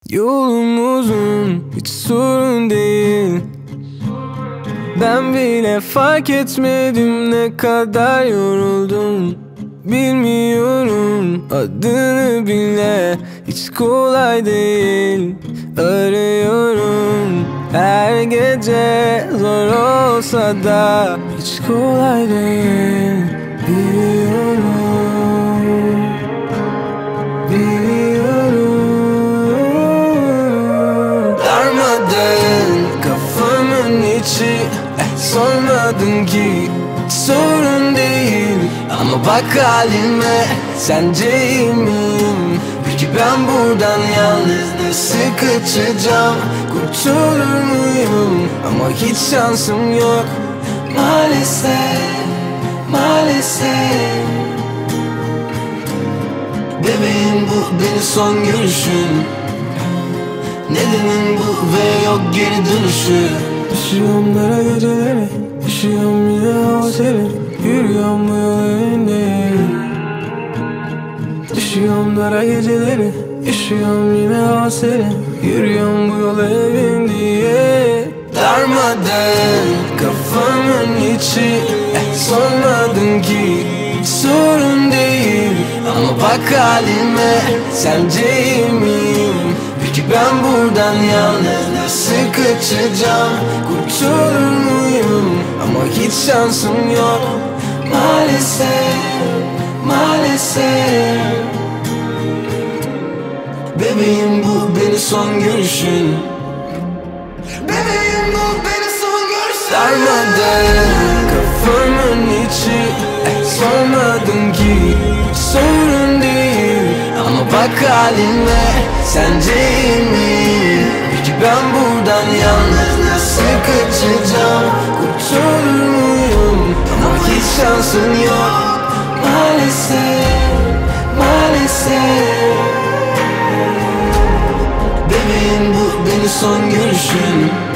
Yolum uzun, hiç sorun değil. Ben bile fark etmedim ne kadar yoruldum. Bilmiyorum adını bile, hiç kolay değil. Arıyorum her gece, zor olsa da hiç kolay değil. Biliyorum, biliyorum. Darmadağın kafamın içi, sormadın ki sorun değil. Ama bak halime, sence iyi miyim? Peki ben buradan yalnız nasıl kaçacağım? Kurtulur muyum? Ama hiç şansım yok maalesef, maalesef. Bebeğim bu benim son görüşün. Nedenin bu ve yok geri dönüşü. Düşüyorum dara geceleri, düşüyorum yine hava serin. Yürüyorum bu yol evindeyim. Düşüyorum dara geceleri, üşüyorum yine hava serin. Yürüyorum bu yol evin diye. Darmadağın kafamın içi, sormadın ki sorun değil. Ama bak halime, sence iyi miyim? Peki ben buradan yalnız nasıl kaçacağım? Kurtulur muyum? Ama hiç şansım yok maalesef, maalesef. Bebeğim bu benim son görüşün. Bebeğim bu benim son görüşün. Darmadağın kafamın içi, sormadın ki sorun değil. Ama bak halime, sence iyi miyim? Peki ben buradan yalnız nasıl kaçacağım? Kurtulur muyum? Ama hiç şansım yok maalesef, maalesef. Bebeğim bu benim son görüşüm.